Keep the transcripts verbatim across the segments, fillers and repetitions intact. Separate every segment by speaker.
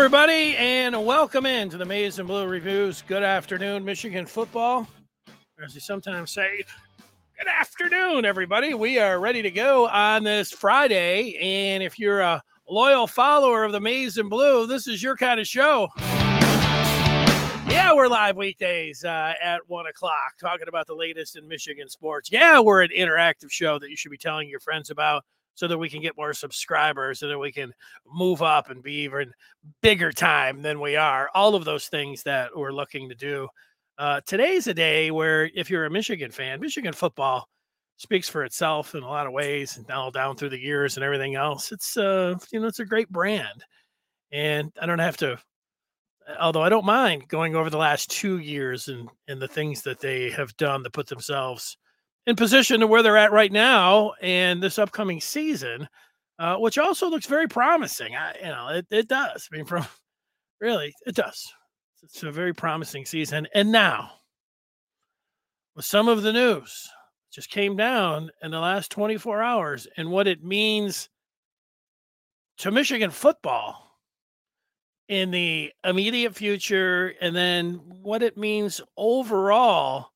Speaker 1: everybody, and welcome in to the Maize and Blue Reviews. Good afternoon, Michigan football. Or as we sometimes say, good afternoon, everybody. We are ready to go on this Friday, and if you're a loyal follower of the Maize and Blue, this is your kind of show. Yeah, we're live weekdays uh, at one o'clock talking about the latest in Michigan sports. Yeah, we're an interactive show that you should be telling your friends about so that we can get more subscribers, so that we can move up and be even bigger time than we are. All of those things that we're looking to do. Uh, today's a day where if you're a Michigan fan, Michigan football speaks for itself in a lot of ways, and all down through the years and everything else. It's, uh, you know, it's a great brand. And I don't have to, although I don't mind going over the last two years and, and the things that they have done to put themselves in position to where they're at right now and this upcoming season, uh, which also looks very promising. I, you know, it, it does. I mean, from really, it does. It's a very promising season. And now, with some of the news just came down in the last twenty-four hours and what it means to Michigan football in the immediate future, and then what it means overall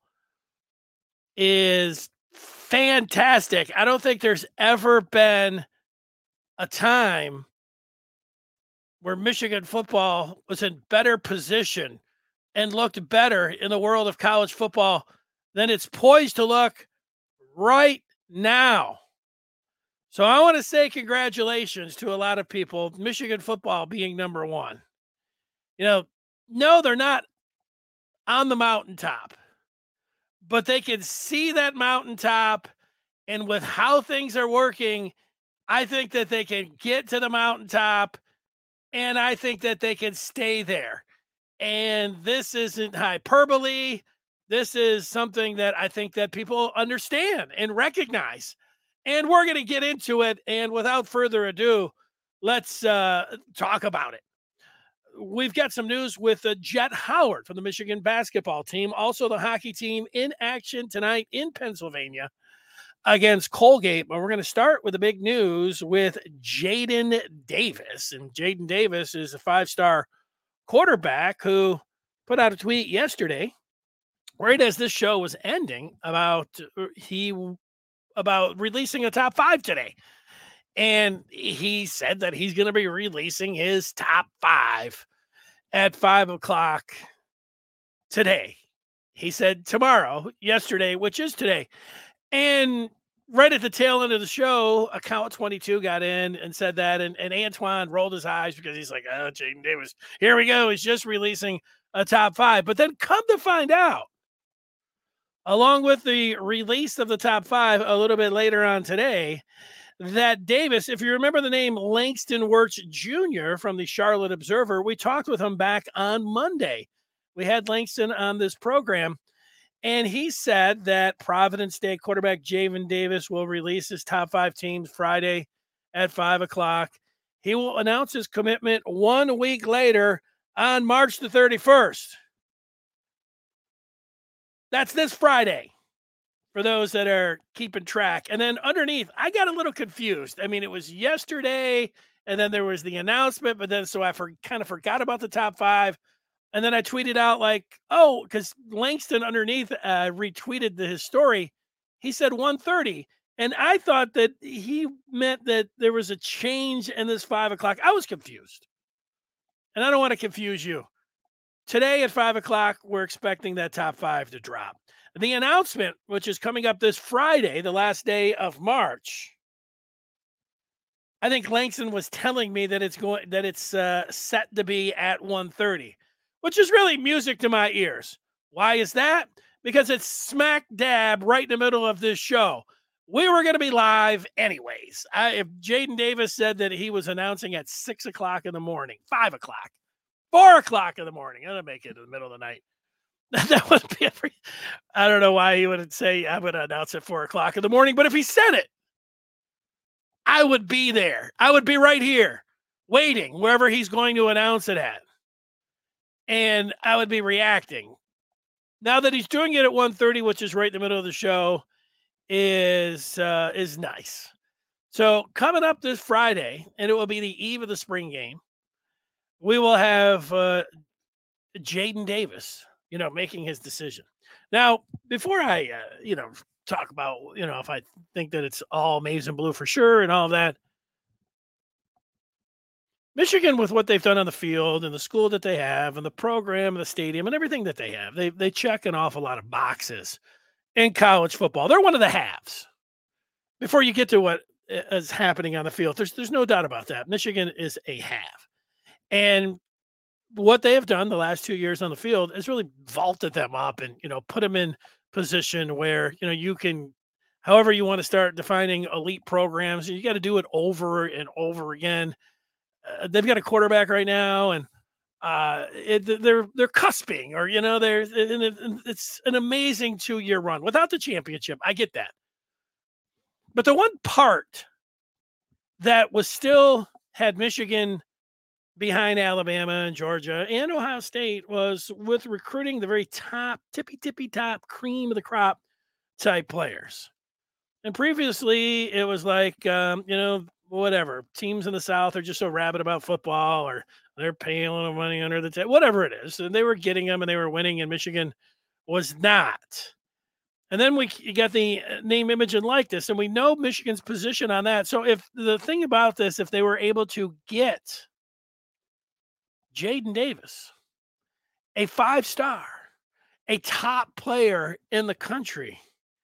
Speaker 1: is fantastic. I don't think there's ever been a time where Michigan football was in better position and looked better in the world of college football than it's poised to look right now. So I want to say congratulations to a lot of people, Michigan football being number one. You know, no, they're not on the mountaintop, but they can see that mountaintop, and with how things are working, I think that they can get to the mountaintop, and I think that they can stay there. And this isn't hyperbole. This is something that I think that people understand and recognize. And we're going to get into it. And without further ado, let's uh, talk about it. We've got some news with uh, Jett Howard from the Michigan basketball team. Also, the hockey team in action tonight in Pennsylvania against Colgate. But we're going to start with the big news with Jaden Davis. And Jaden Davis is a five-star quarterback who put out a tweet yesterday, right as this show was ending, about he about releasing a top five today. And he said that he's going to be releasing his top five at five o'clock today. He said tomorrow, yesterday, which is today. And right at the tail end of the show, Account twenty-two got in and said that. And, and Antoine rolled his eyes because he's like, oh, Jaden Davis, here we go. He's just releasing a top five. But then come to find out, along with the release of the top five a little bit later on today, that Davis, if you remember the name Langston Wirtz Junior from the Charlotte Observer, we talked with him back on Monday. We had Langston on this program, and he said that Providence State quarterback Jaden Davis will release his top five teams Friday at five o'clock. He will announce his commitment one week later on March the thirty-first. That's this Friday, for those that are keeping track. And then underneath, I got a little confused. I mean, it was yesterday, and then there was the announcement, but then so I for, kind of forgot about the top five. And then I tweeted out like, oh, because Langston underneath uh, retweeted the, his story. He said one thirty. And I thought that he meant that there was a change in this five o'clock. I was confused. And I don't want to confuse you. Today at five o'clock, we're expecting that top five to drop. The announcement, which is coming up this Friday, the last day of March, I think Langston was telling me that it's going that it's uh, set to be at one thirty, which is really music to my ears. Why is that? Because it's smack dab right in the middle of this show. We were going to be live anyways. I, if Jaden Davis said that he was announcing at six o'clock in the morning, five o'clock, four o'clock in the morning, I'm going to make it in the middle of the night. That would be every, I don't know why he would say I'm going to announce at four o'clock in the morning, but if he said it, I would be there. I would be right here waiting wherever he's going to announce it at. And I would be reacting. Now that he's doing it at one thirty, which is right in the middle of the show, is uh, is nice. So coming up this Friday, and it will be the eve of the spring game, we will have uh, Jaden Davis, you know, making his decision. Now, before I, uh, you know, talk about, you know, if I think that it's all maize and blue for sure and all of that, Michigan, with what they've done on the field and the school that they have and the program, and the stadium, and everything that they have, they they check an awful lot of boxes in college football. They're one of the halves. Before you get to what is happening on the field, there's there's no doubt about that. Michigan is a half, and what they have done the last two years on the field has really vaulted them up and, you know, put them in position where, you know, you can, however you want to start defining elite programs, you got to do it over and over again. Uh, they've got a quarterback right now, and uh, it, they're they're cusping, or you know, they're and it, it's an amazing two year run without the championship. I get that, but the one part that was still had Michigan behind Alabama and Georgia and Ohio State was with recruiting the very top, tippy tippy top, cream of the crop type players. And previously, it was like, um, you know, whatever. Teams in the South are just so rabid about football, or they're paying a little money under the table, whatever it is. And they were getting them and they were winning, and Michigan was not. And then we got the uh, name, image, and likeness, and we know Michigan's position on that. So if the thing about this, if they were able to get Jaden Davis, a five star, a top player in the country,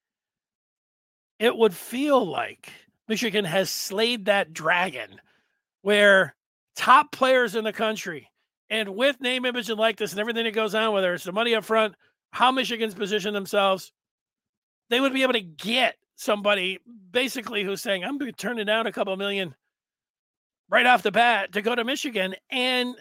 Speaker 1: it would feel like Michigan has slayed that dragon where top players in the country, and with name, image, and likeness and everything that goes on, whether it's the money up front, how Michigan's positioned themselves, they would be able to get somebody basically who's saying, I'm turning down a couple million right off the bat to go to Michigan. And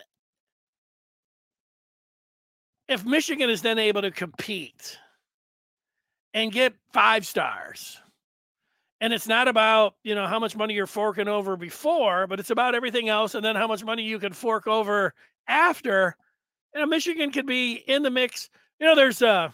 Speaker 1: if Michigan is then able to compete and get five stars, and it's not about, you know, how much money you're forking over before, but it's about everything else, and then how much money you can fork over after, you know, Michigan could be in the mix. You know, there's a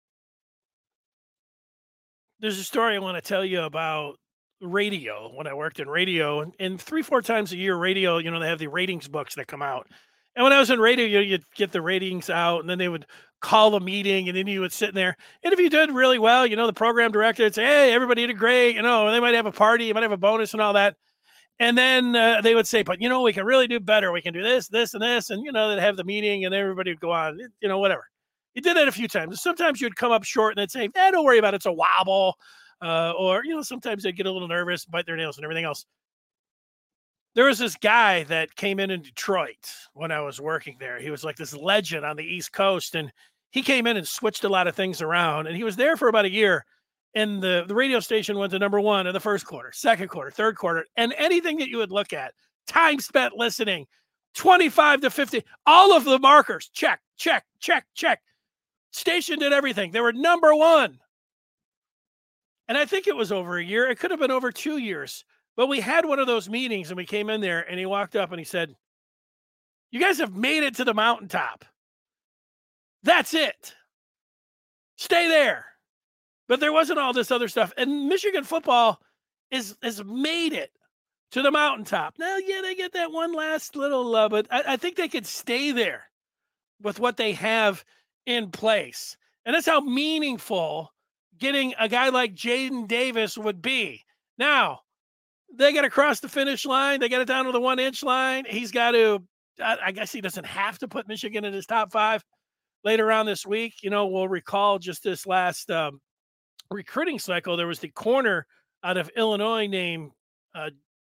Speaker 1: there's a story I want to tell you about radio when I worked in radio, and, and three, four times a year, radio, you know, they have the ratings books that come out. And when I was in radio, you, you'd get the ratings out, and then they would call a meeting, and then you would sit in there. And if you did really well, you know, the program director would say, hey, everybody did great. You know, they might have a party, you might have a bonus and all that. And then uh, they would say, but, you know, we can really do better. We can do this, this, and this. And, you know, they'd have the meeting, and everybody would go on, you know, whatever. You did that a few times. Sometimes you'd come up short, and they'd say, eh, don't worry about it. It's a wobble. Uh, or, you know, sometimes they'd get a little nervous, bite their nails and everything else. There was this guy that came in in Detroit when I was working there. He was like this legend on the East Coast, and he came in and switched a lot of things around, and he was there for about a year. And the, the radio station went to number one in the first quarter, second quarter, third quarter, and anything that you would look at, time spent listening, twenty-five to fifty, all of the markers, check, check, check, check. Station did everything. They were number one. And I think it was over a year. It could have been over two years. But we had one of those meetings, and we came in there, and he walked up and he said, you guys have made it to the mountaintop. That's it. Stay there. But there wasn't all this other stuff. And Michigan football is has made it to the mountaintop. Now, yeah, they get that one last little, uh, but I, I think they could stay there with what they have in place. And that's how meaningful getting a guy like Jaden Davis would be. Now, they got to cross the finish line. They got it down to the one inch line. He's got to, I, I guess he doesn't have to put Michigan in his top five later on this week. You know, we'll recall just this last um, recruiting cycle, there was the corner out of Illinois named uh,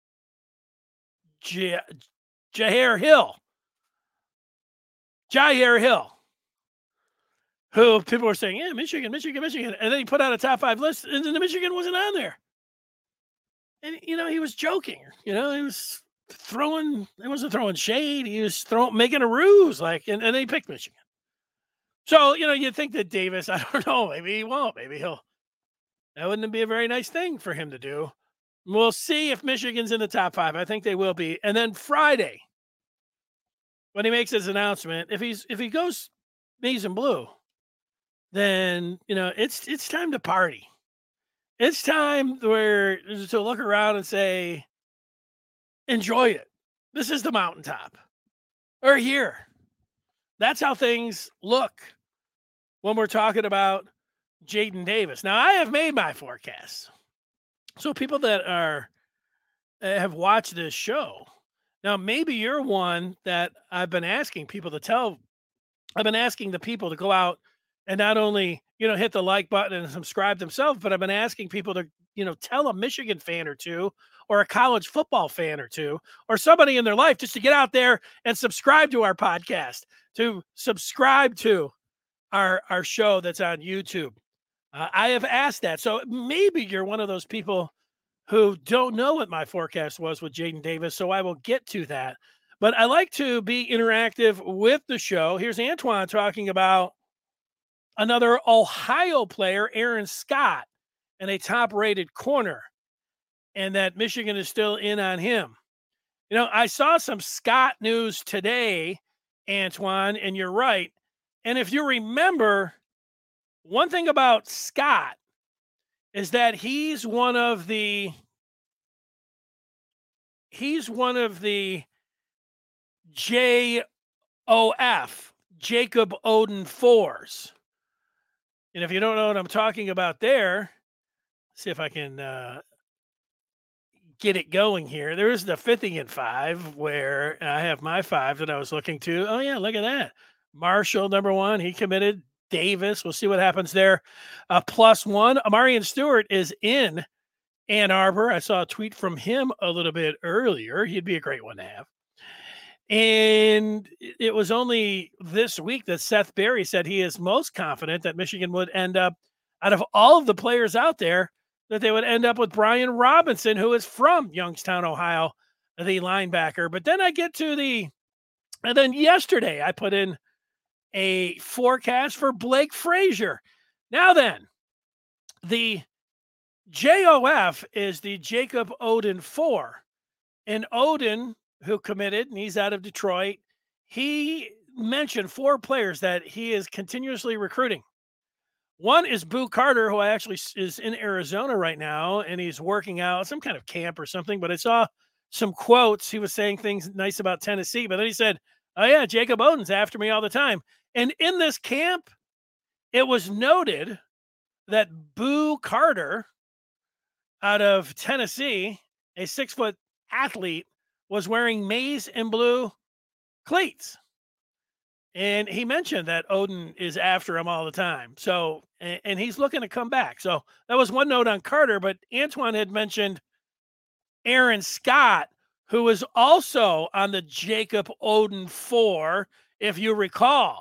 Speaker 1: J- Jair Hill. Jair Hill. Who people were saying, yeah, Michigan, Michigan, Michigan. And then he put out a top five list, and then the Michigan wasn't on there. And, you know, he was joking. You know, he was throwing, he wasn't throwing shade. He was throwing, making a ruse, like, and, and they picked Michigan. So, you know, you'd think that Davis, I don't know, maybe he won't. Maybe he'll, that wouldn't be a very nice thing for him to do. We'll see if Michigan's in the top five. I think they will be. And then Friday, when he makes his announcement, if he's, if he goes maize and blue, then, you know, it's, it's time to party. It's time where to look around and say, enjoy it. This is the mountaintop. are here. That's how things look when we're talking about Jayden Davis. Now, I have made my forecasts. So people that are have watched this show, now maybe you're one that I've been asking people to tell. I've been asking the people to go out and not only, you know, hit the like button and subscribe themselves, but I've been asking people to, you know, tell a Michigan fan or two or a college football fan or two or somebody in their life just to get out there and subscribe to our podcast, to subscribe to our our show that's on YouTube. Uh, I have asked that. So maybe you're one of those people who don't know what my forecast was with Jayden Davis. So I will get to that. But I like to be interactive with the show. Here's Antoine talking about another Ohio player, Aaron Scott, and a top rated corner, and that Michigan is still in on him. You know, I saw some Scott news today, Antoine, and you're right. And if you remember, one thing about Scott is that he's one of the he's one of the J O F, Jacob Oden fours. And if you don't know what I'm talking about there, see if I can uh, get it going here. There is the fifthing and five where I have my five that I was looking to. Oh, yeah, look at that. Marshall, number one, he committed. Davis, we'll see what happens there. Uh, plus one. Amarian Stewart is in Ann Arbor. I saw a tweet from him a little bit earlier. He'd be a great one to have. And it was only this week that Seth Berry said he is most confident that Michigan would end up, out of all of the players out there, that they would end up with Brian Robinson, who is from Youngstown, Ohio, the linebacker. But then I get to the, and then yesterday I put in a forecast for Blake Frazier. Now then, the J O F is the Jacob Oden four. And Oden, who committed, and he's out of Detroit, he mentioned four players that he is continuously recruiting. One is Boo Carter, who I actually is in Arizona right now, and he's working out some kind of camp or something. But I saw some quotes. He was saying things nice about Tennessee, but then he said, oh, yeah, Jacob Oden's after me all the time. And in this camp, it was noted that Boo Carter out of Tennessee, a six-foot athlete, was wearing maize and blue cleats. And he mentioned that Oden is after him all the time. So, and, and he's looking to come back. So that was one note on Carter, but Antoine had mentioned Aaron Scott, who was also on the Jacob Oden four, if you recall.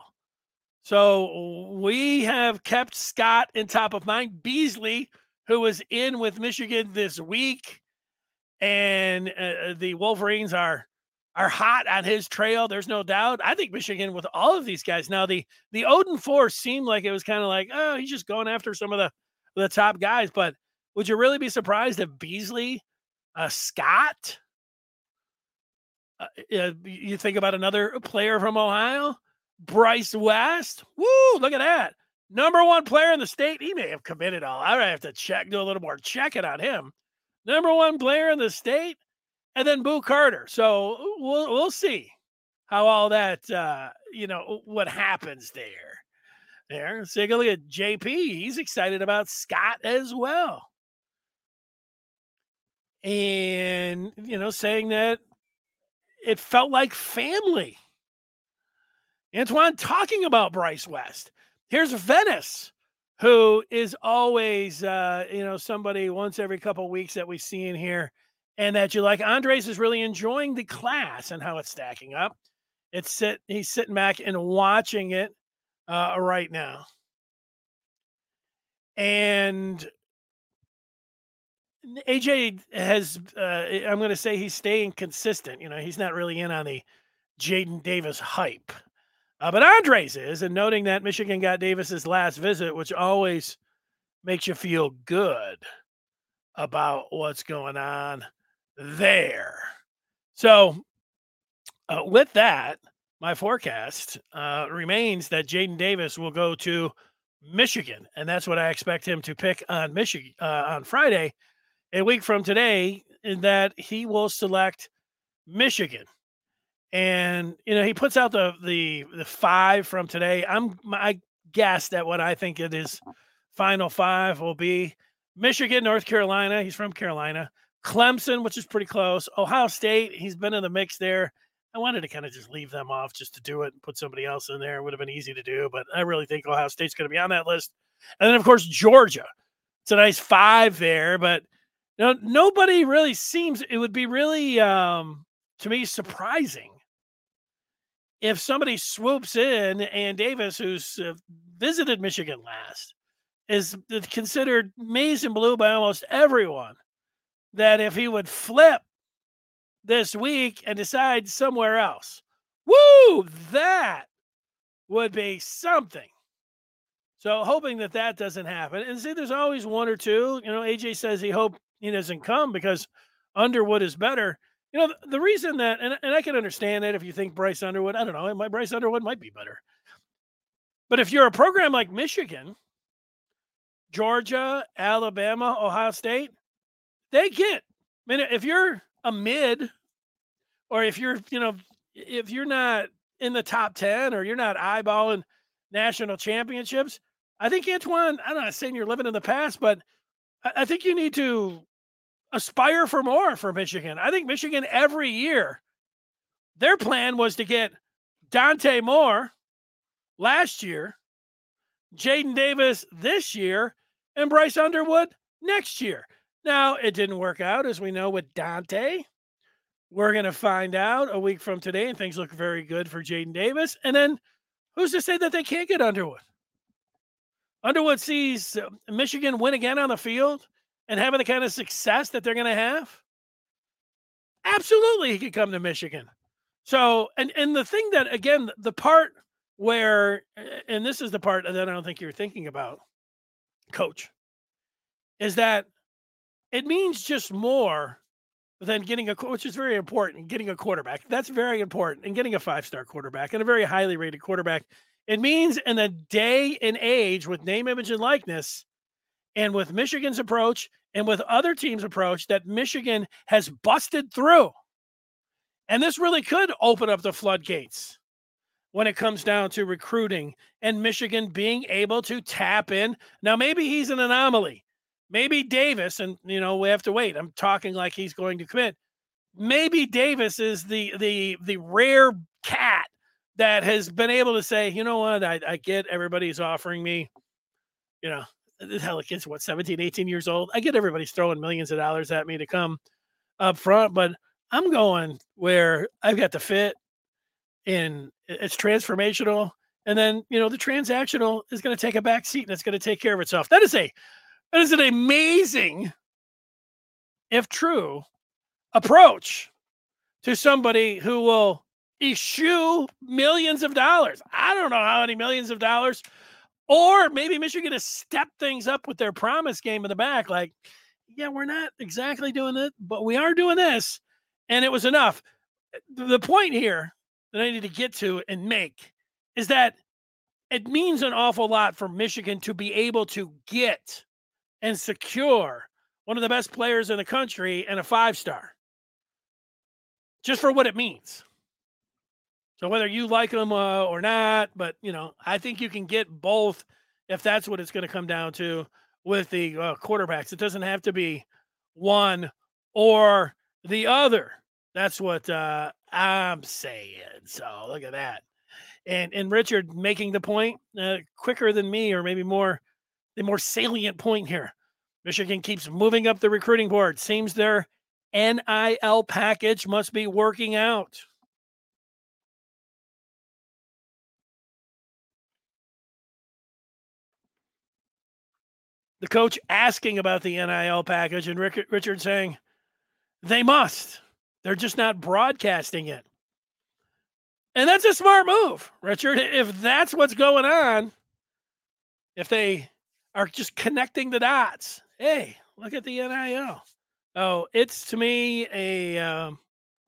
Speaker 1: So we have kept Scott in top of mind. Beasley, who was in with Michigan this week, and uh, the Wolverines are are hot on his trail. There's no doubt. I think Michigan with all of these guys. Now, the the Oden four seemed like it was kind of like, oh, he's just going after some of the, the top guys. But would you really be surprised if Beasley, uh, Scott, uh, you think about another player from Ohio, Bryce West? Woo, look at that. Number one player in the state. He may have committed all. I have to check, do a little more checking on him. Number one player in the state. And then Boo Carter. So we'll we'll see how all that, uh, you know, what happens there. There. Let's take a look at J P. He's excited about Scott as well. And, you know, saying that it felt like family. Antoine talking about Bryce West. Here's Venice, who is always, uh, you know, somebody once every couple of weeks that we see in here. And that you like. Andres is really enjoying the class and how it's stacking up. It's sit, he's sitting back and watching it uh, right now. And A J has, uh, I'm going to say he's staying consistent. You know, he's not really in on the Jayden Davis hype. Uh, but Andres is, and noting that Michigan got Davis's last visit, which always makes you feel good about what's going on there. So uh, with that, my forecast uh, remains that Jayden Davis will go to Michigan, and that's what I expect him to pick on Michigan uh, on Friday, a week from today, in that he will select Michigan. And, you know, he puts out the the the five from today. I'm I guess that what I think it is final five will be Michigan, North Carolina. He's from Carolina. Clemson, which is pretty close. Ohio State, he's been in the mix there. I wanted to kind of just leave them off just to do it and put somebody else in there. It would have been easy to do, but I really think Ohio State's going to be on that list. And then, of course, Georgia. It's a nice five there, but you know, nobody really seems – it would be really, um, to me, surprising if somebody swoops in and Davis, who's uh, visited Michigan last, is considered maize and blue by almost everyone, that if he would flip this week and decide somewhere else, woo, that would be something. So hoping that that doesn't happen. And see, there's always one or two. You know, A J says he hoped he doesn't come because Underwood is better. You know, the, the reason that, and, and I can understand that if you think Bryce Underwood, I don't know, my Bryce Underwood might be better. But if you're a program like Michigan, Georgia, Alabama, Ohio State, they get, I mean, if you're a mid, or if you're, you know, if you're not in the top ten or you're not eyeballing national championships, I think Antoine, I'm not saying you're living in the past, but I, I think you need to aspire for more for Michigan. I think Michigan every year, their plan was to get Dante Moore last year, Jaden Davis this year, and Bryce Underwood next year. Now, it didn't work out, as we know, with Dante. We're going to find out a week from today, and things look very good for Jaden Davis. And then who's to say that they can't get Underwood? Underwood sees Michigan win again on the field and having the kind of success that they're going to have. Absolutely, he could come to Michigan. So, and, and the thing that, again, the part where, and this is the part that I don't think you're thinking about, Coach, is that it means just more than getting a, which is very important, getting a quarterback. That's very important. And getting a five-star quarterback and a very highly rated quarterback. It means in the day and age with name, image, and likeness, and with Michigan's approach and with other teams' approach, that Michigan has busted through. And this really could open up the floodgates when it comes down to recruiting and Michigan being able to tap in. Now, maybe he's an anomaly. Maybe Davis, and, you know, we have to wait. I'm talking like he's going to commit. Maybe Davis is the the the rare cat that has been able to say, you know what, I, I get everybody's offering me, you know, the hell, the kid's what, seventeen, eighteen years old. I get everybody's throwing millions of dollars at me to come up front, but I'm going where I've got the fit and it's transformational. And then, you know, the transactional is going to take a back seat and it's going to take care of itself. That is a That is an amazing, if true, approach to somebody who will eschew millions of dollars. I don't know how many millions of dollars. Or maybe Michigan has stepped things up with their promise game in the back. Like, yeah, we're not exactly doing it, but we are doing this. And it was enough. The point here that I need to get to and make is that it means an awful lot for Michigan to be able to get and secure one of the best players in the country and a five-star, just for what it means. So whether you like them uh, or not, but, you know, I think you can get both if that's what it's going to come down to with the uh, quarterbacks. It doesn't have to be one or the other. That's what uh, I'm saying. So look at that. And and Richard making the point uh, quicker than me, or maybe more, the more salient point here. Michigan keeps moving up the recruiting board. Seems their N I L package must be working out. The coach asking about the N I L package, and Rick, Richard saying they must. They're just not broadcasting it. And that's a smart move, Richard. If that's what's going on, if they are just connecting the dots, hey, look at the N I L. Oh, it's, to me, a um,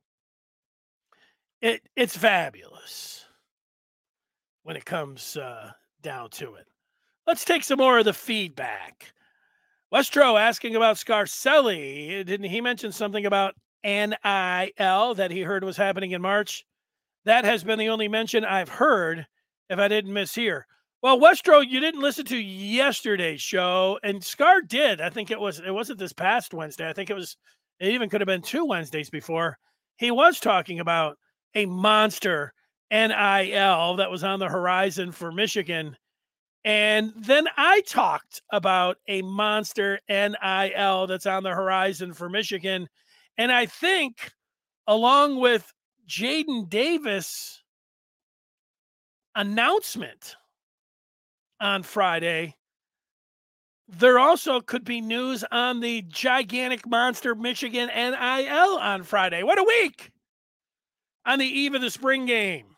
Speaker 1: it it's fabulous when it comes uh, down to it. Let's take some more of the feedback. Westro asking about Scarcelli. Didn't he mention something about N I L that he heard was happening in March? That has been the only mention I've heard, if I didn't mishear. Well, Westro, you didn't listen to yesterday's show, and Scar did. I think it was it wasn't this past Wednesday. I think it was it even could have been two Wednesdays before. He was talking about a monster N I L that was on the horizon for Michigan. And then I talked about a monster N I L that's on the horizon for Michigan. And I think along with Jaden Davis announcement on Friday, there also could be news on the gigantic monster Michigan N I L on Friday. What a week! On the eve of the spring game.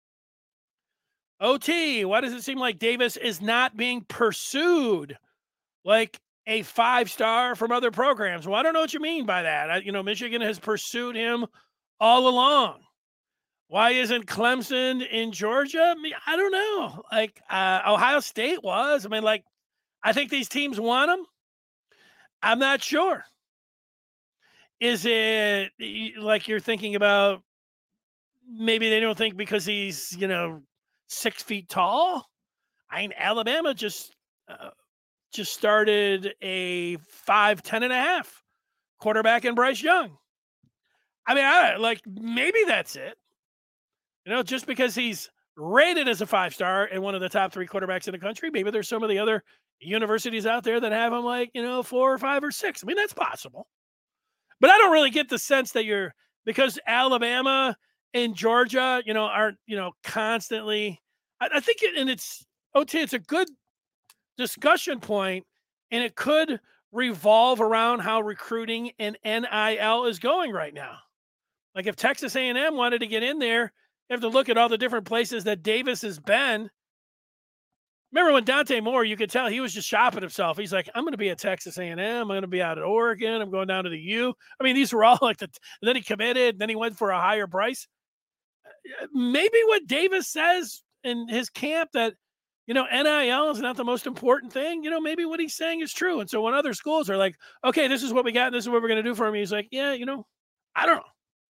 Speaker 1: O T, why does it seem like Davis is not being pursued like a five-star from other programs? Well, I don't know what you mean by that. I, you know, Michigan has pursued him all along. Why isn't Clemson in Georgia? I, mean, I don't know. Like, uh, Ohio State was. I mean, like, I think these teams want him. I'm not sure. Is it like you're thinking about maybe they don't think because he's, you know, six feet tall? I mean, Alabama just uh, just started a five, ten and a half quarterback in Bryce Young. I mean, I like maybe that's it. You know, just because he's rated as a five-star and one of the top three quarterbacks in the country, maybe there's some of the other universities out there that have him like, you know, four or five or six. I mean, that's possible. But I don't really get the sense that you're, because Alabama and Georgia, you know, aren't, you know, constantly, I, I think, it, and it's, O T, it's a good discussion point, and it could revolve around how recruiting and N I L is going right now. Like if Texas A and M wanted to get in there, you have to look at all the different places that Davis has been. Remember when Dante Moore, you could tell he was just shopping himself. He's like, I'm going to be at Texas A and M. I'm going to be out at Oregon. I'm going down to the U. I mean, these were all like the, and then he committed, and then he went for a higher price. Maybe what Davis says in his camp that, you know, N I L is not the most important thing. You know, maybe what he's saying is true. And so when other schools are like, okay, this is what we got, and this is what we're going to do for him, he's like, yeah, you know, I don't know.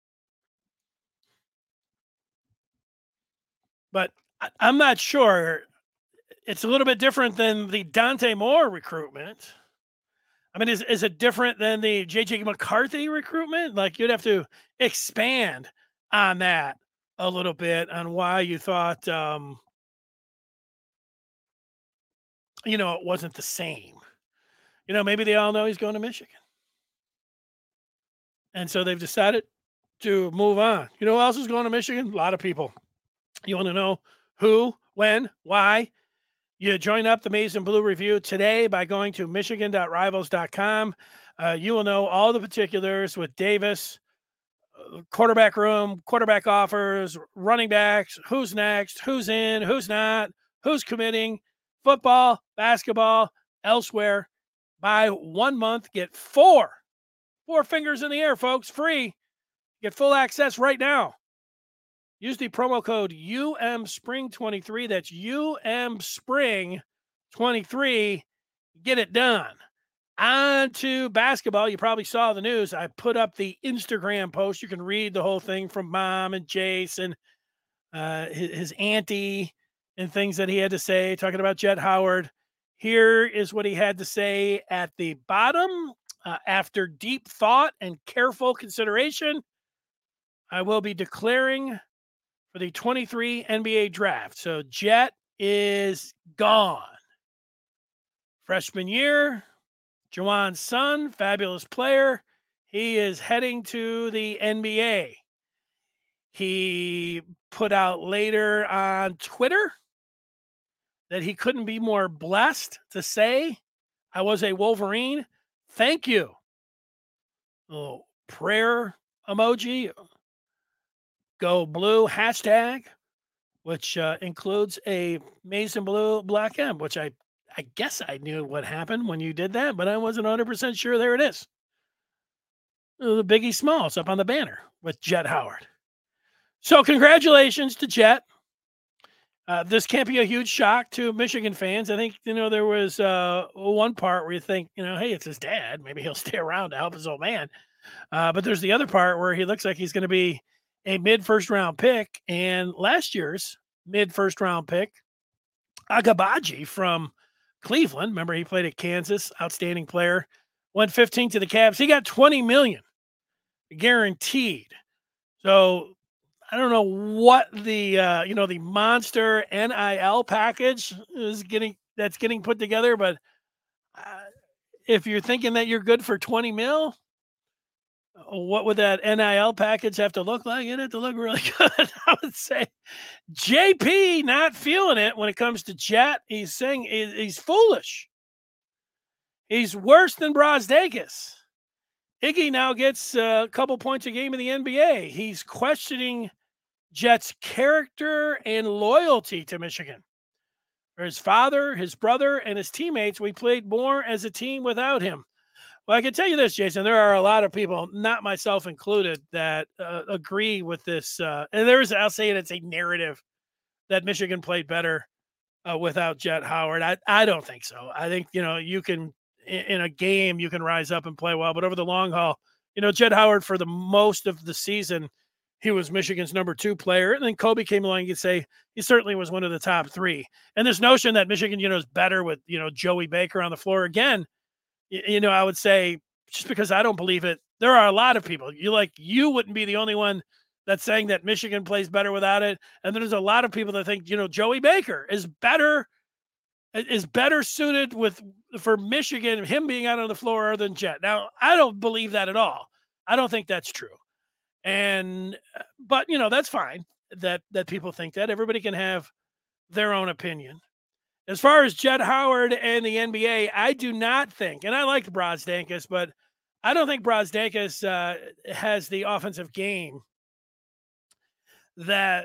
Speaker 1: But I, I'm not sure. It's a little bit different than the Dante Moore recruitment. I mean, is, is it different than the J J McCarthy recruitment? Like, you'd have to expand on that a little bit on why you thought, um, you know, it wasn't the same. You know, maybe they all know he's going to Michigan. And so they've decided to move on. You know who else is going to Michigan? A lot of people. You want to know who, when, why? You join up the Maize and Blue Review today by going to michigan dot rivals dot com. Uh, you will know all the particulars with Davis, uh, quarterback room, quarterback offers, running backs, who's next, who's in, who's not, who's committing, football, basketball, elsewhere. Buy one month, get four, four fingers in the air, folks, free. Get full access right now. Use the promo code U M Spring twenty-three. That's U M Spring twenty-three. Get it done. On to basketball. You probably saw the news. I put up the Instagram post. You can read the whole thing from Mom and Jace and uh, his, his auntie and things that he had to say, talking about Jet Howard. Here is what he had to say at the bottom. Uh, after deep thought and careful consideration, I will be declaring for the twenty-three N B A draft. So Jet is gone. Freshman year, Juwan's son, fabulous player. He is heading to the N B A. He put out later on Twitter that he couldn't be more blessed to say, I was a Wolverine. Thank you. Little prayer emoji. Go Blue hashtag, which uh, includes a Maize and Blue Black M, which I, I guess I knew what happened when you did that, but I wasn't one hundred percent sure. There it is. The Biggie Smalls up on the banner with Jet Howard. So congratulations to Jet. Uh, this can't be a huge shock to Michigan fans. I think, you know, there was uh, one part where you think, you know, hey, it's his dad. Maybe he'll stay around to help his old man. Uh, but there's the other part where he looks like he's going to be a mid first round pick, and last year's mid first round pick, Agabaji from Cleveland. Remember, he played at Kansas, outstanding player. Went fifteen to the Cavs. He got twenty million guaranteed. So I don't know what the uh, you know the monster N I L package is getting that's getting put together, but uh, if you're thinking that you're good for twenty mil, what would that N I L package have to look like? It'd have to look really good. I would say J P not feeling it when it comes to Jet. He's saying he's foolish. He's worse than Brazdeikis. Iggy now gets a couple points a game in the N B A. He's questioning Jet's character and loyalty to Michigan. For his father, his brother, and his teammates, we played more as a team without him. Well, I can tell you this, Jason, there are a lot of people, not myself included, that uh, agree with this. Uh, and there's, I'll say it, it's a narrative that Michigan played better uh, without Jet Howard. I, I don't think so. I think, you know, you can, in, in a game, you can rise up and play well, but over the long haul, you know, Jet Howard for the most of the season, he was Michigan's number two player. And then Kobe came along, you could say he certainly was one of the top three. And this notion that Michigan, you know, is better with, you know, Joey Baker on the floor again, you know, I would say just because I don't believe it, there are a lot of people. You like you wouldn't be the only one that's saying that Michigan plays better without it. And then there's a lot of people that think, you know, Joey Baker is better is better suited with for Michigan, him being out on the floor than Jet. Now, I don't believe that at all. I don't think that's true. And but you know, that's fine that that people think that. Everybody can have their own opinion. As far as Jet Howard and the N B A, I do not think, and I liked Brazdeikis, but I don't think Brazdeikis uh, has the offensive game that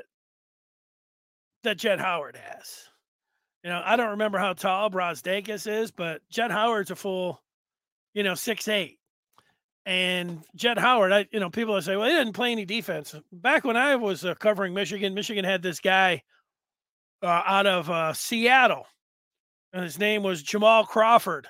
Speaker 1: that Jet Howard has. You know, I don't remember how tall Brazdeikis is, but Jet Howard's a full, you know, six eight. And Jet Howard, I, you know, people will say, well, he didn't play any defense. Back when I was uh, covering Michigan, Michigan had this guy uh, out of uh, Seattle. And his name was Jamal Crawford.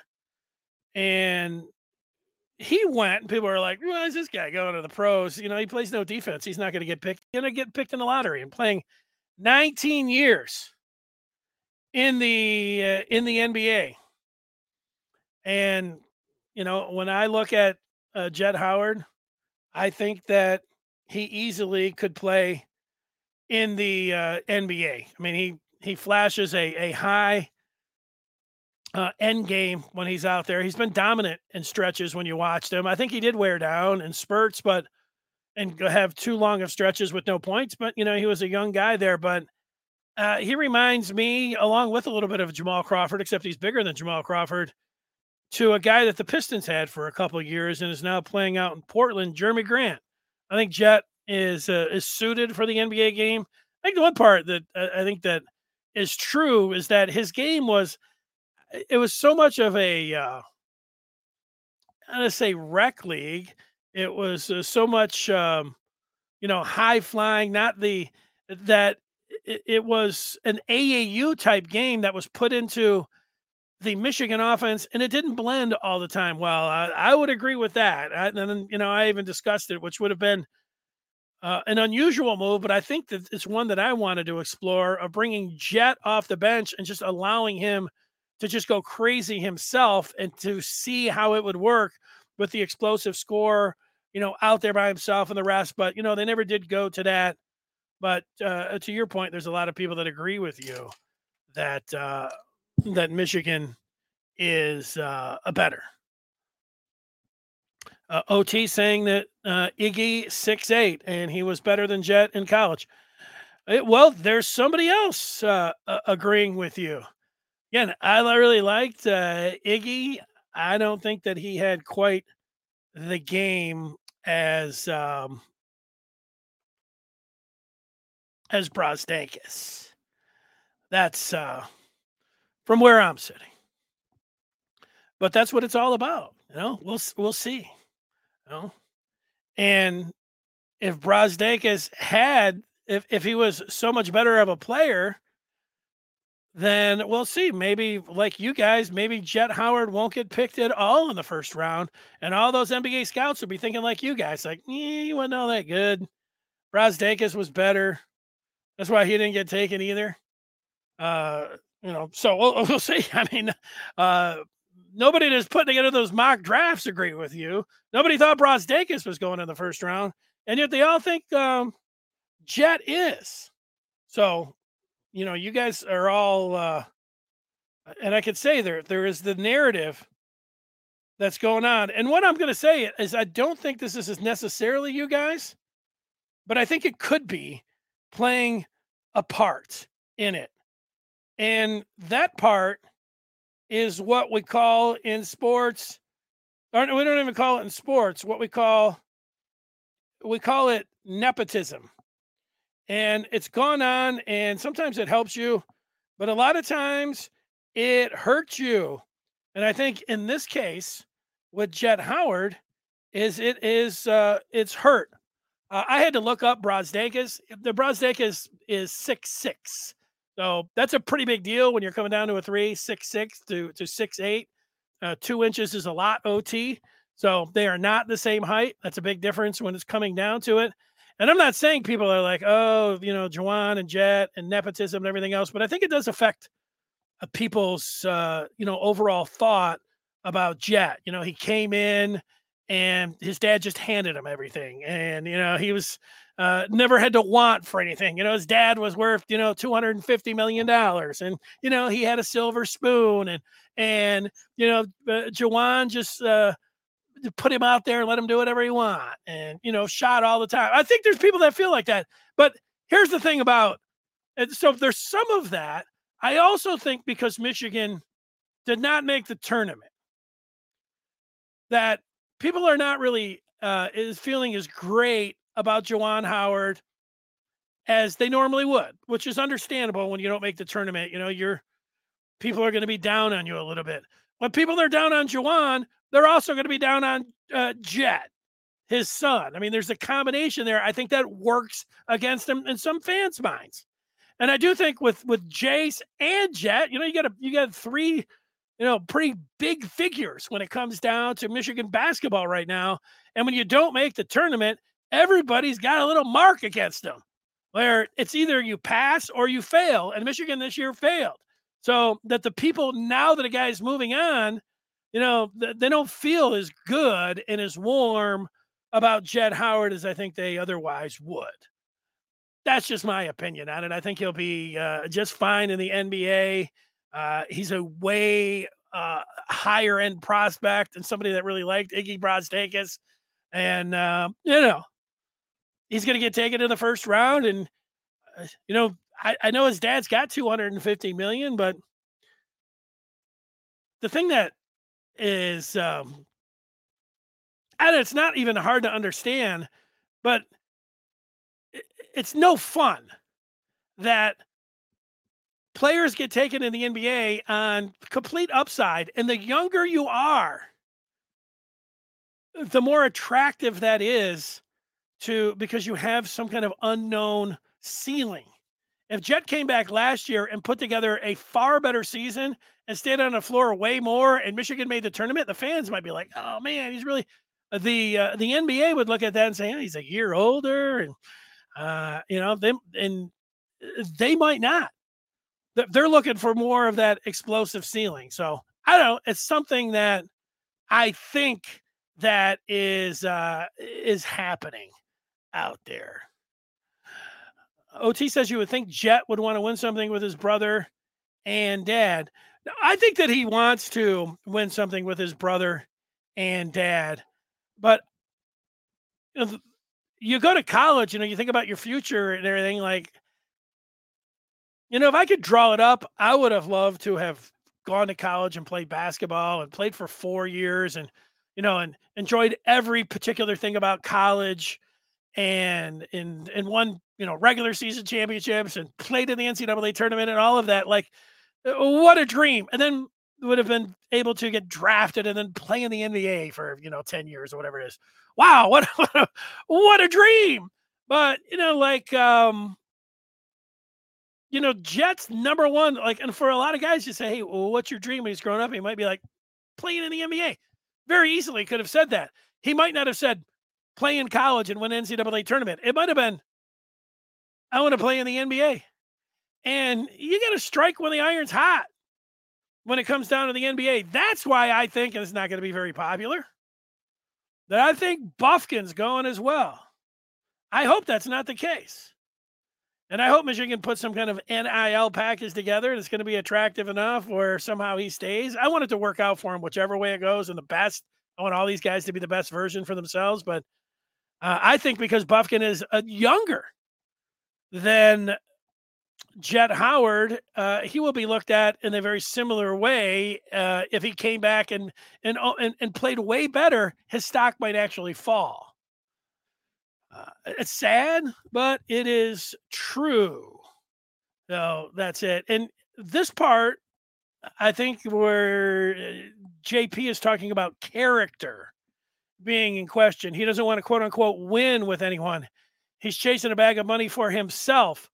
Speaker 1: And he went, and people are like, why is this guy going to the pros? You know, he plays no defense. He's not going to get picked. He's going to get picked in the lottery. And playing nineteen years in the uh, in the N B A. And, you know, when I look at uh, Jet Howard, I think that he easily could play in the uh, N B A. I mean, he he flashes a, a high uh, end game when he's out there. He's been dominant in stretches when you watched him. I think he did wear down in spurts, but and have too long of stretches with no points. But, you know, he was a young guy there. But uh, he reminds me, along with a little bit of Jamal Crawford, except he's bigger than Jamal Crawford, to a guy that the Pistons had for a couple of years and is now playing out in Portland, Jeremy Grant. I think Jet is uh, is suited for the N B A game. I think the one part that uh, I think that is true is that his game was, it was so much of a, uh, I'm going to say rec league. It was uh, so much, um, you know, high flying, not the, that it, it was an A A U type game that was put into the Michigan offense, and it didn't blend all the time. Well, I, I would agree with that. I, and then, you know, I even discussed it, which would have been uh, an unusual move, but I think that it's one that I wanted to explore, of bringing Jet off the bench and just allowing him to just go crazy himself and to see how it would work with the explosive score, you know, out there by himself and the rest. But, you know, they never did go to that. But uh, to your point, there's a lot of people that agree with you that, uh, that Michigan is uh, a better. Uh, O T saying that uh, Iggy six eight and he was better than Jet in college. It, well, there's somebody else uh, uh, agreeing with you. Again, I really liked uh, Iggy. I don't think that he had quite the game as um, as Brazdeikis. That's uh, from where I'm sitting. But that's what it's all about. You know, we'll we'll see. You know, and if Brazdeikis had, if if he was so much better of a player, then we'll see. Maybe like you guys, maybe Jet Howard won't get picked at all in the first round, and all those N B A scouts will be thinking like you guys, like, eh, he wasn't all that good. Brazdeikis was better. That's why he didn't get taken either. Uh, you know, so we'll, we'll see. I mean, uh, nobody that's putting together those mock drafts agree with you. Nobody thought Brazdeikis was going in the first round, and yet they all think um, Jet is. So, you know, you guys are all, uh, and I could say there there is the narrative that's going on. And what I'm going to say is, I don't think this is necessarily you guys, but I think it could be playing a part in it. And that part is what we call in sports, or we don't even call it in sports, what we call, we call it nepotism. And it's gone on, and sometimes it helps you, but a lot of times it hurts you. And I think in this case with Jet Howard, is it is uh, it's hurt. Uh, I had to look up Brazdeikis. The Brazdeikis is six six, so that's a pretty big deal when you're coming down to a three six six to to six eight. Uh, two inches is a lot O T, so they are not the same height. That's a big difference when it's coming down to it. And I'm not saying people are like, oh, you know, Juwan and Jet and nepotism and everything else, but I think it does affect uh, people's, uh, you know, overall thought about Jet. You know, he came in and his dad just handed him everything. And, you know, he was uh, never had to want for anything. You know, his dad was worth, you know, two hundred fifty million dollars. And, you know, he had a silver spoon. And, and you know, uh, Juwan just uh, put him out there and let him do whatever he want. And, you know, shot all the time. I think there's people that feel like that. But here's the thing about it. So there's some of that. I also think because Michigan did not make the tournament, that people are not really uh, is feeling as great about Juwan Howard as they normally would, which is understandable when you don't make the tournament. You know, you're people are going to be down on you a little bit. When people are down on Juwan, they're also going to be down on uh, Jet, his son. I mean, there's a combination there. I think that works against him in some fans' minds. And I do think with with Jace and Jet, you know, you got a you got three, you know, pretty big figures when it comes down to Michigan basketball right now. And when you don't make the tournament, everybody's got a little mark against them, where it's either you pass or you fail. And Michigan this year failed. So that the people, now that a guy's moving on, you know, they don't feel as good and as warm about Jet Howard as I think they otherwise would. That's just my opinion on it. I think he'll be uh, just fine in the N B A. Uh, he's a way uh, higher end prospect and somebody that really liked Iggy Brazdeikis. And, uh, you know, he's going to get taken in the first round. And, uh, you know, I, I know his dad's got two hundred fifty million, but the thing that is, um, and it's not even hard to understand, but it, it's no fun that players get taken in the N B A on complete upside. And the younger you are, the more attractive that is to, because you have some kind of unknown ceiling. If Jet came back last year and put together a far better season and stayed on the floor way more, and Michigan made the tournament, the fans might be like, oh man, he's really, the, uh, the N B A would look at that and say, oh, he's a year older. And, uh, you know, them, and they might not. They're looking for more of that explosive ceiling. So I don't know. It's something that I think that is, uh, is happening out there. O T says you would think Jet would want to win something with his brother and dad. Now, I think that he wants to win something with his brother and dad, but you know, you go to college, you know, you think about your future and everything. Like, you know, if I could draw it up, I would have loved to have gone to college and played basketball and played for four years and, you know, and enjoyed every particular thing about college and, and, and won, you know, regular season championships and played in the N C double A tournament and all of that. Like, what a dream. And then would have been able to get drafted and then play in the N B A for, you know, ten years or whatever it is. Wow. What, what a, what a dream. But, you know, like, um, you know, Jet's number one, like, and for a lot of guys, you say, hey, well, what's your dream when he's growing up? He might be like, playing in the N B A. Very easily could have said that. He might not have said, play in college and win N C double A tournament. It might have been I want to play in the N B A. And you got to strike when the iron's hot when it comes down to the N B A. That's why I think, and it's not going to be very popular, that I think Bufkin's going as well. I hope that's not the case. And I hope Michigan puts some kind of N I L package together that's going to be attractive enough where somehow he stays. I want it to work out for him, whichever way it goes, and the best. I want all these guys to be the best version for themselves. But uh, I think because Bufkin is uh, younger than Jett Howard, uh, he will be looked at in a very similar way. Uh, if he came back and, and and and played way better, his stock might actually fall. Uh, it's sad, but it is true. So that's it. And this part, I think, where uh, J P is talking about character being in question. He doesn't want to quote unquote win with anyone. He's chasing a bag of money for himself.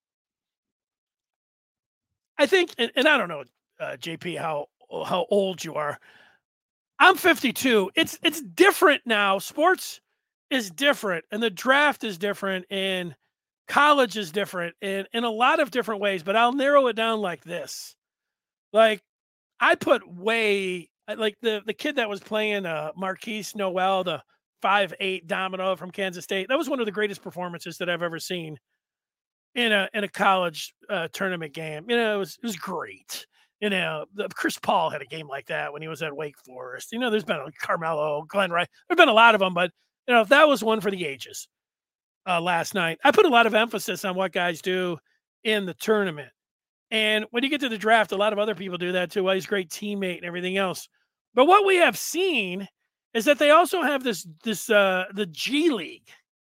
Speaker 1: I think, and, and I don't know, uh, J P, how how old you are. I'm fifty-two. It's it's different now. Sports is different, and the draft is different, and college is different, in in a lot of different ways. But I'll narrow it down like this: like I put way like the the kid that was playing uh, Marquise Noel, the five eight domino from Kansas State. That was one of the greatest performances that I've ever seen in a in a college uh, tournament game. You know, it was it was great. You know, the, Chris Paul had a game like that when he was at Wake Forest. You know, there's been a Carmelo, Glenn Rice. There've been a lot of them, but you know, that was one for the ages. Uh, last night, I put a lot of emphasis on what guys do in the tournament, and when you get to the draft, a lot of other people do that too. Well, he's a great teammate and everything else. But what we have seen is that they also have this this uh, the G League,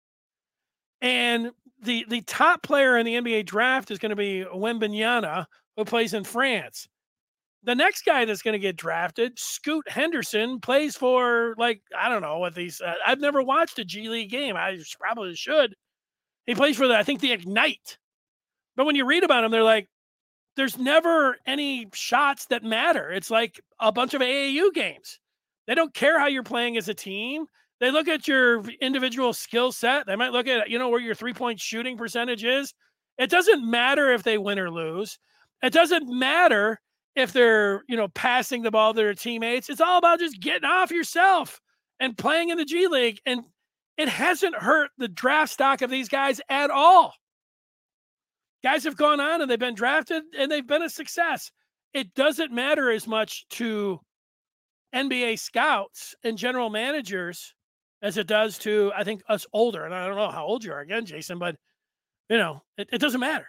Speaker 1: and the the top player in the N B A draft is going to be Wembanyama, who plays in France. The next guy that's going to get drafted, Scoot Henderson, plays for, like, I don't know what these. Uh, I've never watched a G League game. I probably should. He plays for the, I think, the Ignite. But when you read about him, they're like, there's never any shots that matter. It's like a bunch of A A U games. They don't care how you're playing as a team. They look at your individual skill set. They might look at, you know, where your three-point shooting percentage is. It doesn't matter if they win or lose. It doesn't matter if they're, you know, passing the ball to their teammates. It's all about just getting off yourself and playing in the G League. And it hasn't hurt the draft stock of these guys at all. Guys have gone on and they've been drafted and they've been a success. It doesn't matter as much to N B A scouts and general managers as it does to, I think, us older. And I don't know how old you are again, Jason, but, you know, it, it doesn't matter.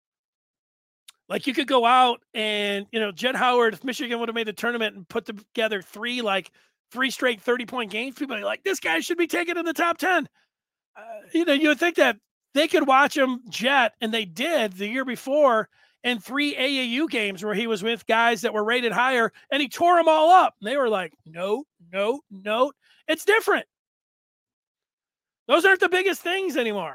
Speaker 1: Like, you could go out and, you know, Jett Howard, if Michigan would have made the tournament and put together three, like, three straight thirty-point games, people are like, this guy should be taken in the top ten. Uh, you know, you would think that they could watch him Jet, and they did the year before in three A A U games where he was with guys that were rated higher, and he tore them all up. And they were like, no, no, no. It's different. Those aren't the biggest things anymore.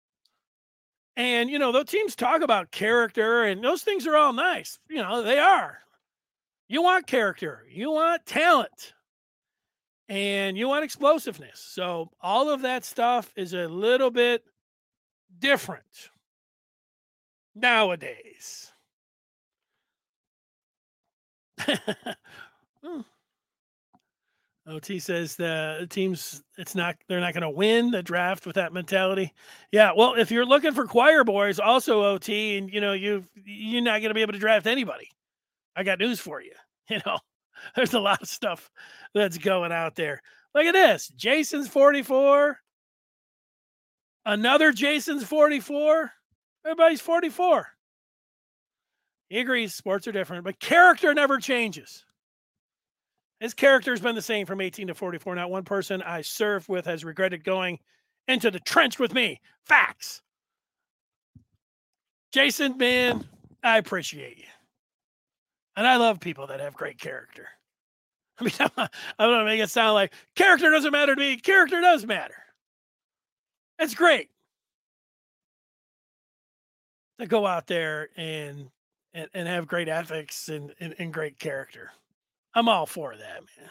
Speaker 1: And, you know, those teams talk about character, and those things are all nice. You know, they are. You want character. You want talent. And you want explosiveness. So all of that stuff is a little bit different nowadays. hmm. O T says the teams, it's not, they're not going to win the draft with that mentality. Yeah, well, if you're looking for choir boys, also O T, and you know, you you're not going to be able to draft anybody. I got news for you. You know, there's a lot of stuff that's going out there. Look at this. Jason's forty-four. Another Jason's forty-four. Everybody's forty-four. He agrees sports are different, but character never changes. His character has been the same from eighteen to forty-four. Not one person I served with has regretted going into the trench with me. Facts. Jason, man, I appreciate you. And I love people that have great character. I mean, I'm not, I don't want to make it sound like character doesn't matter to me. Character does matter. It's great to go out there and and, and have great ethics and, and, and great character. I'm all for that, man.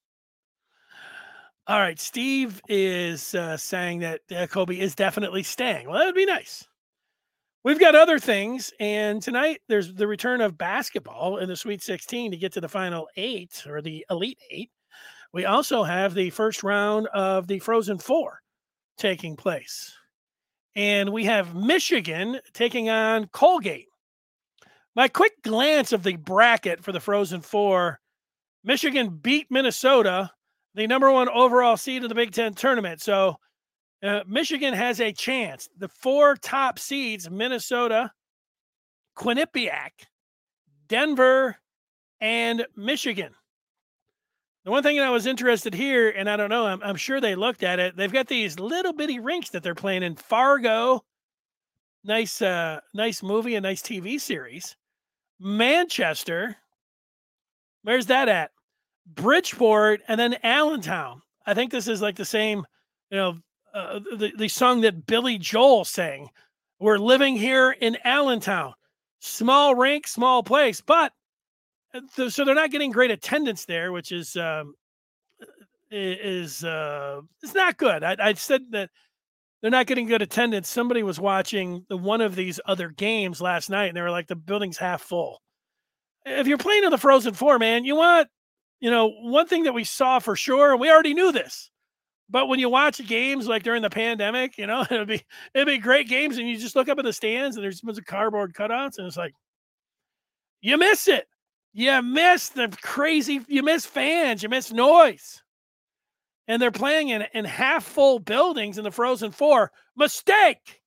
Speaker 1: All right, Steve is uh, saying that uh, Kobe is definitely staying. Well, that would be nice. We've got other things, and tonight there's the return of basketball in the Sweet sixteen to get to the final eight or the Elite Eight. We also have the first round of the Frozen Four taking place. And we have Michigan taking on Colgate. My quick glance of the bracket for the Frozen Four, Michigan beat Minnesota, the number one overall seed of the Big Ten tournament. So uh, Michigan has a chance. The four top seeds, Minnesota, Quinnipiac, Denver, and Michigan. The one thing that I was interested here, and I don't know, I'm, I'm sure they looked at it. They've got these little bitty rinks that they're playing in. Fargo, nice, uh, nice movie, a nice T V series. Manchester, where's that at? Bridgeport, and then Allentown. I think this is like the same, you know, uh, the, the song that Billy Joel sang. We're living here in Allentown. Small rink, small place, but so they're not getting great attendance there, which is um, is uh, it's not good. I, I said that they're not getting good attendance. Somebody was watching the one of these other games last night, and they were like, the building's half full. If you're playing in the Frozen Four, man, you want, you know, one thing that we saw for sure, and we already knew this, but when you watch games like during the pandemic, you know, it'd be it'd be great games, and you just look up in the stands, and there's a bunch of cardboard cutouts, and it's like, you miss it. You miss the crazy, you miss fans, you miss noise. And they're playing in, in half full buildings in the Frozen Four. Mistake.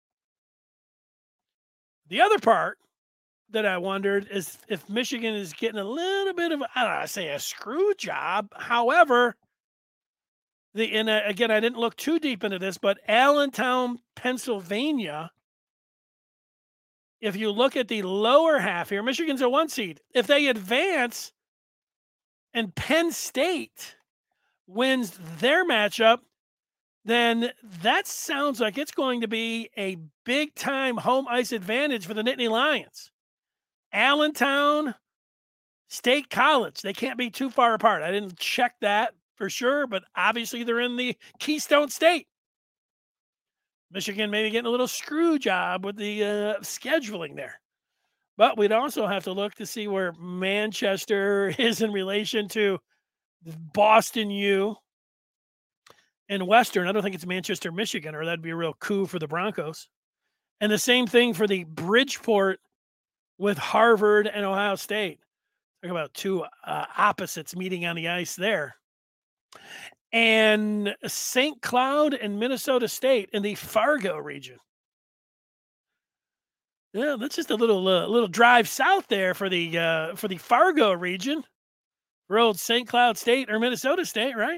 Speaker 1: The other part that I wondered is if Michigan is getting a little bit of, I don't know, say a screw job. However, the and uh, again, I didn't look too deep into this, but Allentown, Pennsylvania, if you look at the lower half here, Michigan's a one seed. If they advance and Penn State wins their matchup, then that sounds like it's going to be a big time home ice advantage for the Nittany Lions. Allentown, State College, they can't be too far apart. I didn't check that for sure, but obviously they're in the Keystone State. Michigan maybe getting a little screw job with the uh, scheduling there. But we'd also have to look to see where Manchester is in relation to Boston U and Western. I don't think it's Manchester, Michigan, or that'd be a real coup for the Broncos. And the same thing for the Bridgeport with Harvard and Ohio State. Talk about two uh, opposites meeting on the ice there. And Saint Cloud and Minnesota State in the Fargo region. Yeah, that's just a little uh, little drive south there for the uh, for the Fargo region. For old Saint Cloud State or Minnesota State, right?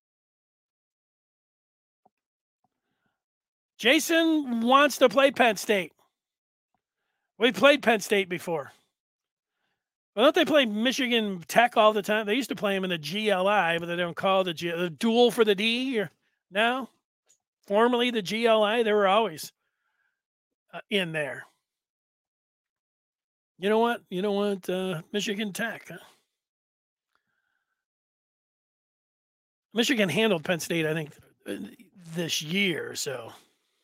Speaker 1: Jason wants to play Penn State. We played Penn State before. Well, don't they play Michigan Tech all the time? They used to play them in the G L I, but they don't call it the, G- the duel for the D or now. Formerly the G L I, they were always uh, in there. You know what? You know what? Uh, Michigan Tech. Huh? Michigan handled Penn State, I think, this year. So,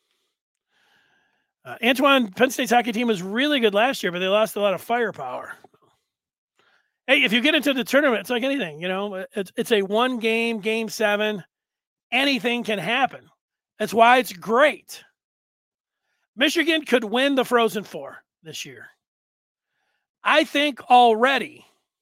Speaker 1: uh, Antoine, Penn State's hockey team was really good last year, but they lost a lot of firepower. Hey, if you get into the tournament, it's like anything, you know, it's, it's a one game, game seven. Anything can happen. That's why it's great. Michigan could win the Frozen Four this year. I think already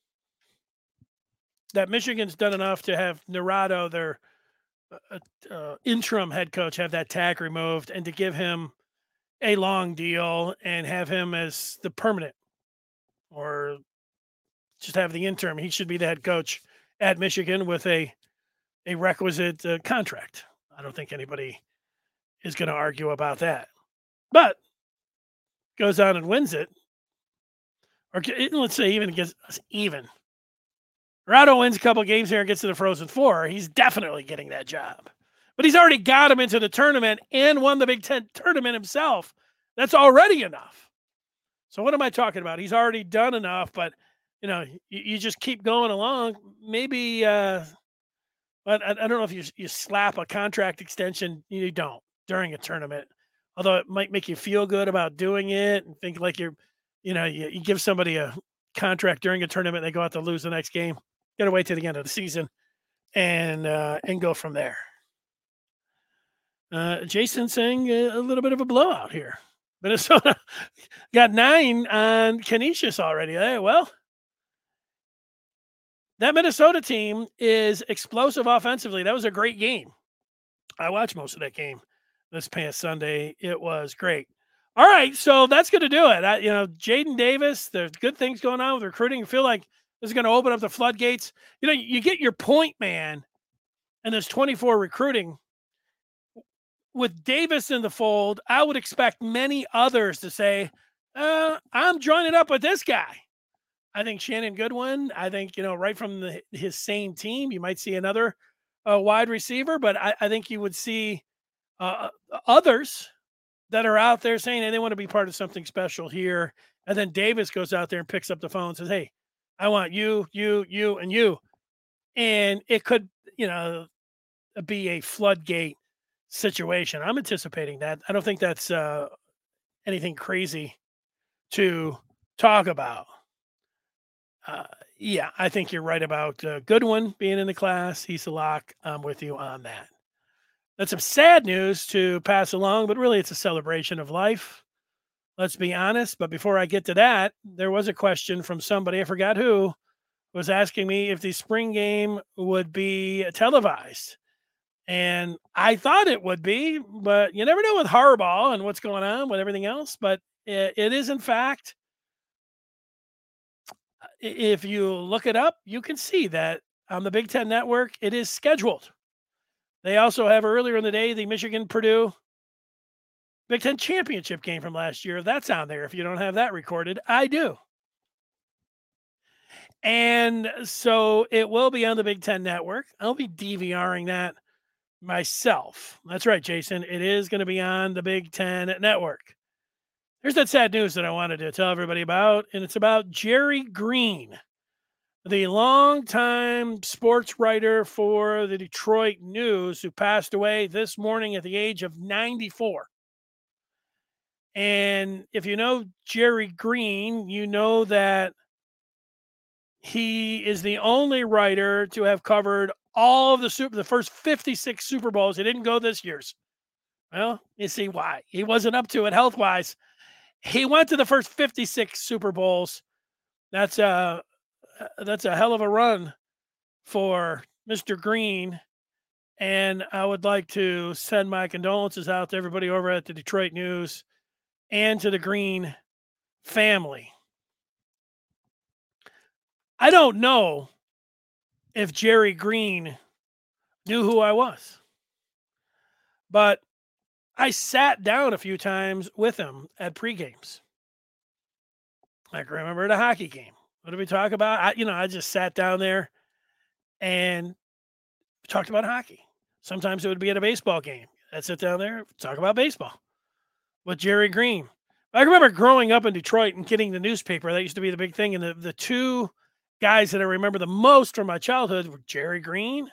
Speaker 1: that Michigan's done enough to have Naranjo, their uh, uh, interim head coach, have that tag removed and to give him a long deal and have him as the permanent or just have the interim. He should be the head coach at Michigan with a a requisite uh, contract. I don't think anybody is going to argue about that. But goes on and wins it, or let's say even gets even. Rado wins a couple of games here and gets to the Frozen Four. He's definitely getting that job. But he's already got him into the tournament and won the Big Ten tournament himself. That's already enough. So what am I talking about? He's already done enough, but you know, you, you just keep going along. Maybe, uh, but I, I don't know if you you slap a contract extension. You don't during a tournament. although it might make you feel good about doing it and think like you're, you know, you, you give somebody a contract during a tournament, they go out to lose the next game. Got to wait to the end of the season and uh, and go from there. Uh, Jason saying a, a little bit of a blowout here. Minnesota got nine on Canisius already. Hey, well, that Minnesota team is explosive offensively. That was a great game. I watched most of that game this past Sunday. It was great. All right, so that's going to do it. I, you know, Jaden Davis, there's good things going on with recruiting. I feel like this is going to open up the floodgates. You know, you get your point man, and there's twenty-four recruiting. With Davis in the fold, I would expect many others to say, uh, I'm joining up with this guy. I think Shannon Goodwin, I think, you know, right from the, his same team, you might see another uh, wide receiver, but I, I think you would see uh, others that are out there saying, hey, they want to be part of something special here. And then Davis goes out there and picks up the phone and says, hey, I want you, you, you, and you. And it could, you know, be a floodgate situation. I'm anticipating that. I don't think that's uh, anything crazy to talk about. Uh, yeah, I think you're right about uh, Goodwin being in the class. He's a lock. I'm with you on that. That's some sad news to pass along, but really it's a celebration of life. Let's be honest. But before I get to that, there was a question from somebody, I forgot who, was asking me if the spring game would be televised. And I thought it would be, but you never know with Harbaugh and what's going on with everything else. But it, it is, in fact, if you look it up, you can see that on the Big Ten Network, it is scheduled. They also have earlier in the day the Michigan-Purdue Big Ten championship game from last year. That's on there. If you don't have that recorded, I do. And so it will be on the Big Ten Network. I'll be DVRing that myself. That's right, Jason. It is going to be on the Big Ten Network. Here's that sad news that I wanted to tell everybody about, and it's about Jerry Green, the longtime sports writer for the Detroit News, who passed away this morning at the age of ninety-four. And if you know Jerry Green, you know that he is the only writer to have covered all of the super, the first fifty-six Super Bowls. He didn't go this year's. Well, you see why. He wasn't up to it health-wise. He went to the first fifty-six Super Bowls. That's a, that's a hell of a run for Mister Green. And I would like to send my condolences out to everybody over at the Detroit News and to the Green family. I don't know if Jerry Green knew who I was, but I sat down a few times with him at pregames. I can remember the hockey game. What did we talk about? I, you know, I just sat down there and talked about hockey. Sometimes it would be at a baseball game. I'd sit down there, talk about baseball with Jerry Green. I remember growing up in Detroit and getting the newspaper. That used to be the big thing. And the, the two guys that I remember the most from my childhood were Jerry Green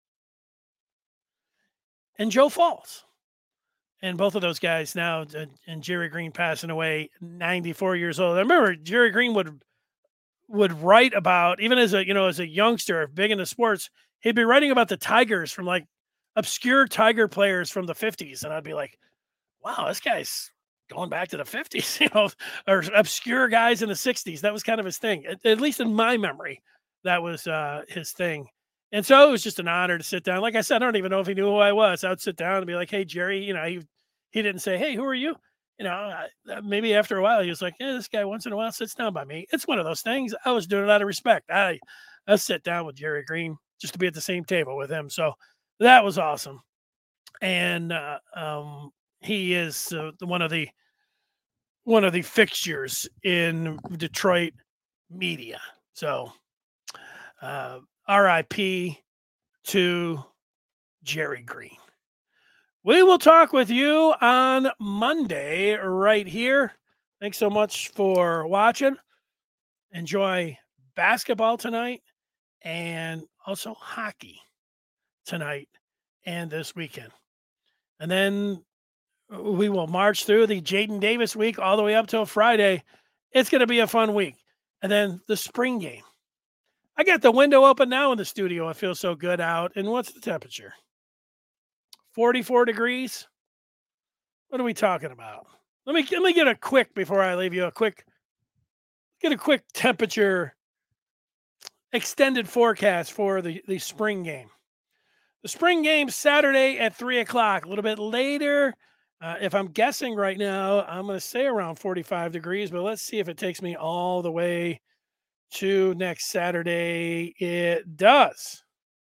Speaker 1: and Joe Falls. And both of those guys now, and Jerry Green passing away, ninety-four years old. I remember Jerry Green would would write about, even as a, you know, as a youngster, big into sports, he'd be writing about the Tigers from like obscure Tiger players from the fifties. And I'd be like, wow, this guy's going back to the fifties, you know, or obscure guys in the sixties. That was kind of his thing, at, at least in my memory. That was uh, his thing. And so it was just an honor to sit down. Like I said, I don't even know if he knew who I was. I would sit down and be like, hey, Jerry, you know, he, he didn't say, hey, who are you? You know, I, maybe after a while, he was like, yeah, this guy once in a while sits down by me. It's one of those things. I was doing it out of respect. I, I sit down with Jerry Green just to be at the same table with him. So that was awesome. And uh, um, he is uh, one of the, one of the fixtures in Detroit media. So, uh, R I P to Jerry Green. We will talk with you on Monday right here. Thanks so much for watching. Enjoy basketball tonight and also hockey tonight and this weekend. And then We will march through the Jaden Davis week all the way up till Friday. It's going to be a fun week. And then the spring game. I got the window open now in the studio. It feels so good out. And what's the temperature? forty-four degrees. What are we talking about? Let me let me get a quick before I leave you a quick get a quick temperature extended forecast for the, the spring game. The spring game Saturday at three o'clock, a little bit later. Uh, if I'm guessing right now, I'm going to say around forty-five degrees, but let's see if it takes me all the way to next Saturday. It does.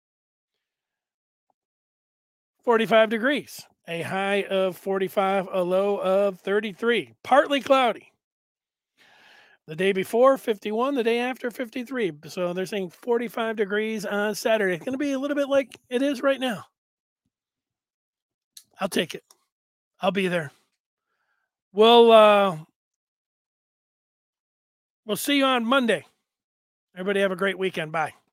Speaker 1: forty-five degrees, a high of forty-five, a low of thirty-three, partly cloudy. The day before, fifty-one, the day after, fifty-three. So they're saying forty-five degrees on Saturday. It's going to be a little bit like it is right now. I'll take it. I'll be there. We'll uh, we'll see you on Monday. Everybody have a great weekend. Bye.